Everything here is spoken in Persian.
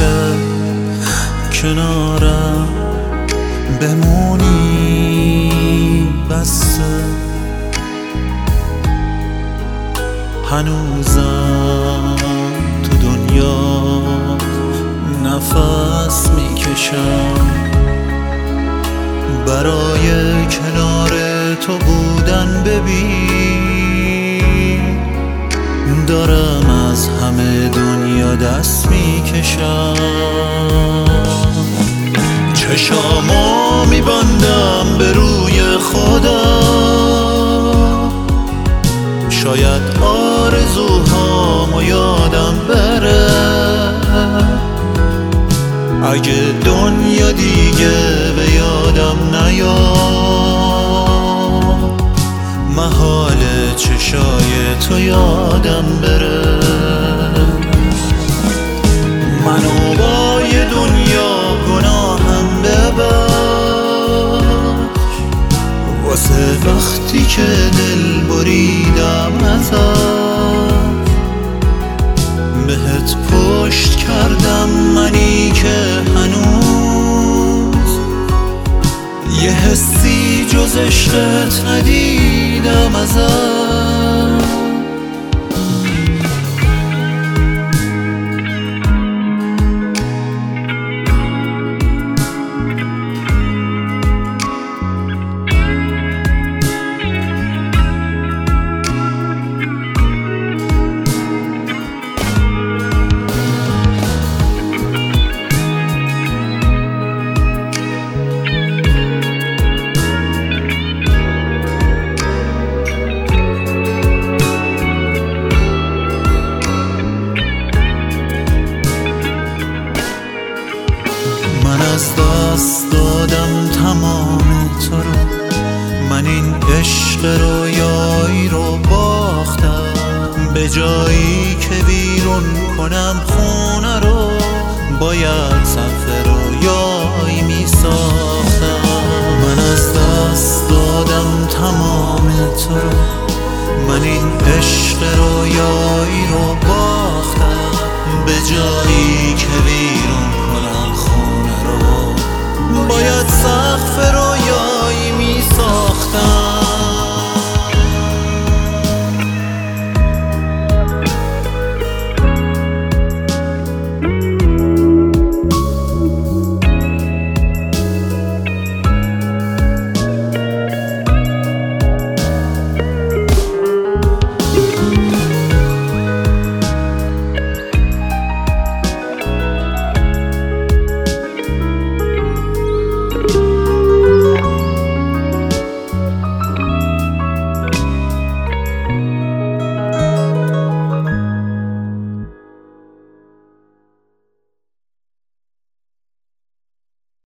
که کنارم بمونی بسه. هنوزم تو دنیا نفس میکشم برای کنار تو بودن. ببین دارم از همه دنیا دست میکشم. چشامو میبندم به روی خدا، شاید آرزوهامو یادم بره. اگه دنیا دیگه به یادم نیاد، محاله چشای تو یادم بره. منو با یه دنیا گناهم ببخش، واسه وقتی که دل بریدم ازت. بهت پشت کردم منی که هنوز یه حسی جز عشقت ندیدم ازت. من از دست دادم تمام تو رو، من این عشق رویایی رو باختم. به جایی که بیرون کنم خونه رو، باید سقف رویایی می ساختم. من از دست دادم تمام تو رو، من این عشق رویایی رو باختم. به جایی که بیرون